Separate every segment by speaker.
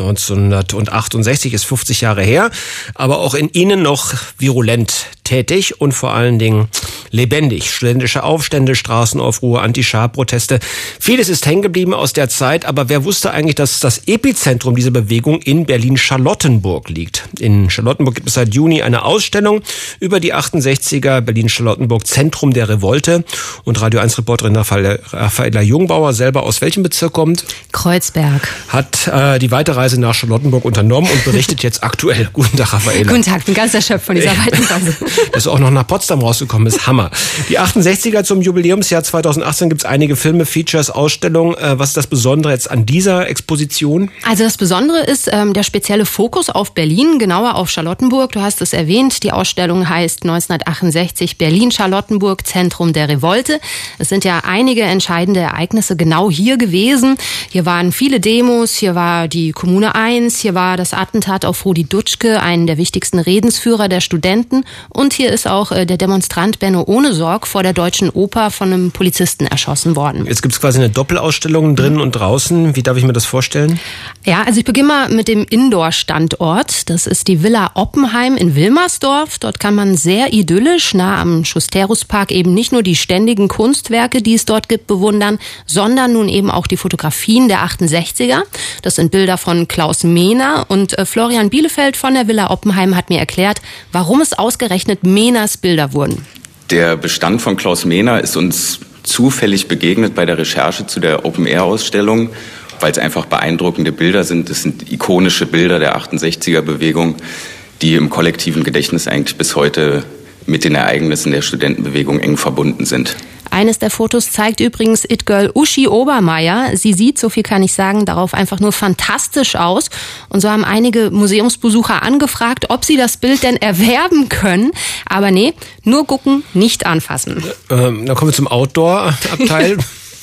Speaker 1: 1968 ist 50 Jahre her, aber auch in Ihnen noch virulent tätig und vor allen Dingen lebendig. Studentische Aufstände, Straßenaufruhr, Anti-Schah-Proteste. Vieles ist hängen geblieben aus der Zeit, aber wer wusste eigentlich, dass das Epizentrum dieser Bewegung in Berlin-Charlottenburg liegt? In Charlottenburg gibt es seit Juni eine Ausstellung über die 68er, Berlin-Charlottenburg, Zentrum der Revolte. Und Radio-1-Reporterin Raffaella Jungbauer, selber aus welchem Bezirk kommt?
Speaker 2: Kreuzberg.
Speaker 1: Hat die Weiterreise nach Charlottenburg unternommen und berichtet jetzt aktuell. Guten Tag, Raffaella.
Speaker 2: Guten Tag, bin ganz erschöpft von dieser Weiterreise.
Speaker 1: Dass du auch noch nach Potsdam rausgekommen ist, Hammer. Die 68er zum Jubiläumsjahr 2018 gibt es einige Filme, Features, Ausstellungen. Was ist das Besondere jetzt an dieser Exposition?
Speaker 2: Also das Besondere ist der spezielle Fokus auf Berlin, genauer auf Charlottenburg. Du hast es erwähnt, die Ausstellung heißt 1968 Berlin-Charlottenburg, Zentrum der Revolte. Es sind ja einige entscheidende Ereignisse genau hier gewesen. Hier waren viele Demos, hier war die Kommune 1, hier war das Attentat auf Rudi Dutschke, einen der wichtigsten Redensführer der Studenten. Und hier ist auch der Demonstrant Benno Ohnesorg vor der Deutschen Oper von einem Polizisten erschossen worden.
Speaker 1: Jetzt gibt es quasi eine Doppelausstellung drinnen und draußen. Wie darf ich mir das vorstellen?
Speaker 2: Ja, also ich beginne mal mit dem Indoor-Standort. Das ist die Villa Oppenheim in Wilmersdorf. Dort kann man sehr idyllisch nah am Schusteruspark eben nicht nur die ständigen Kunstwerke, die es dort gibt, bewundern, sondern nun eben auch die Fotografien der 68er. Das sind Bilder von Klaus Mehner und Florian Bielefeld von der Villa Oppenheim hat mir erklärt, warum es ausgerechnet Mehners Bilder wurden.
Speaker 3: Der Bestand von Klaus Mehner ist uns zufällig begegnet bei der Recherche zu der Open-Air-Ausstellung, weil es einfach beeindruckende Bilder sind. Es sind ikonische Bilder der 68er-Bewegung, die im kollektiven Gedächtnis eigentlich bis heute mit den Ereignissen der Studentenbewegung eng verbunden sind.
Speaker 2: Eines der Fotos zeigt übrigens It-Girl Uschi Obermeier. Sie sieht, so viel kann ich sagen, darauf einfach nur fantastisch aus. Und so haben einige Museumsbesucher angefragt, ob sie das Bild denn erwerben können. Aber nee, nur gucken, nicht anfassen.
Speaker 1: Dann kommen wir zum Outdoor-Abteil.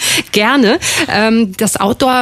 Speaker 2: Gerne. Der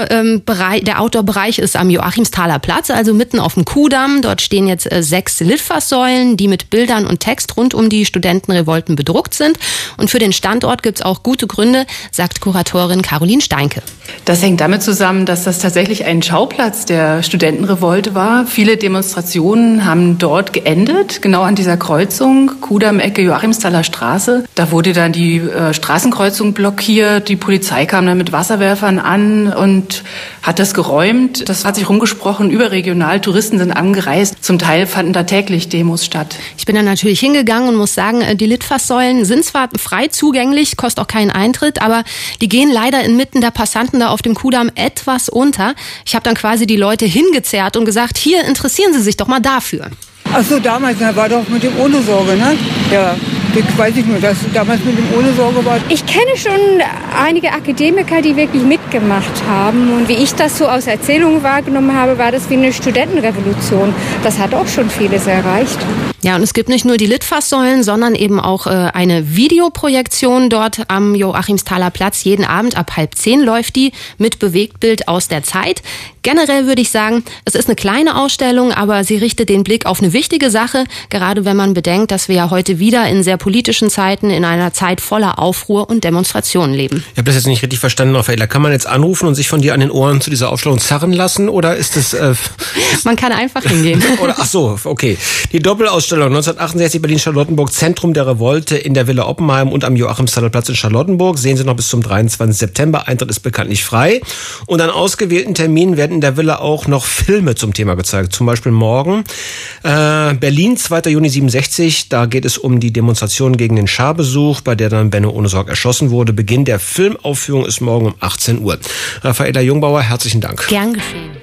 Speaker 2: Outdoor-Bereich ist am Joachimsthaler Platz, also mitten auf dem Kuhdamm. Dort stehen jetzt 6 Litfaßsäulen, die mit Bildern und Text rund um die Studentenrevolten bedruckt sind. Und für den Standort gibt es auch gute Gründe, sagt Kuratorin Caroline Steinke.
Speaker 4: Das hängt damit zusammen, dass das tatsächlich ein Schauplatz der Studentenrevolte war. Viele Demonstrationen haben dort geendet, genau an dieser Kreuzung, Kuhdamm-Ecke Joachimsthaler Straße. Da wurde dann die Straßenkreuzung blockiert, die Polizei kam dann mit Wasserwerfern an und hat das geräumt. Das hat sich rumgesprochen, überregional, Touristen sind angereist. Zum Teil fanden da täglich Demos statt.
Speaker 2: Ich bin dann natürlich hingegangen und muss sagen, die Litfaßsäulen sind zwar frei zugänglich, kostet auch keinen Eintritt, aber die gehen leider inmitten der Passanten da auf dem Kuhdamm etwas unter. Ich habe dann quasi die Leute hingezerrt und gesagt, hier, interessieren Sie sich doch mal dafür.
Speaker 5: Ach so, damals war doch mit dem Ohne Sorge, ne? Ja. Das weiß ich nur, dass damals mit dem Ohne Sorge war.
Speaker 6: Ich kenne schon einige Akademiker, die wirklich mitgemacht haben. Und wie ich das so aus Erzählungen wahrgenommen habe, war das wie eine Studentenrevolution. Das hat auch schon vieles erreicht.
Speaker 2: Ja, und es gibt nicht nur die Litfaßsäulen, sondern eben auch eine Videoprojektion dort am Joachimsthaler Platz. Jeden Abend ab 9:30 läuft die mit Bewegtbild aus der Zeit. Generell würde ich sagen, es ist eine kleine Ausstellung, aber sie richtet den Blick auf eine wichtige Sache, gerade wenn man bedenkt, dass wir ja heute wieder in sehr politischen Zeiten, in einer Zeit voller Aufruhr und Demonstrationen leben.
Speaker 1: Ich habe das jetzt nicht richtig verstanden, Raffaella. Kann man jetzt anrufen und sich von dir an den Ohren zu dieser Ausstellung zerren lassen, oder ist das...
Speaker 2: Man kann einfach hingehen.
Speaker 1: Oder, ach so, okay. Die Doppelausstellung 1968 Berlin-Charlottenburg, Zentrum der Revolte in der Villa Oppenheim und am Joachimsthaler Platz in Charlottenburg. Sehen Sie noch bis zum 23. September. Eintritt ist bekanntlich frei. Und an ausgewählten Terminen werden in der Villa auch noch Filme zum Thema gezeigt. Zum Beispiel morgen Berlin, 2. Juni 67. Da geht es um die Demonstration gegen den Schah-Besuch, bei der dann Benno Ohnesorg erschossen wurde. Beginn der Filmaufführung ist morgen um 18 Uhr. Raffaella Jungbauer, herzlichen Dank.
Speaker 2: Gern geschehen.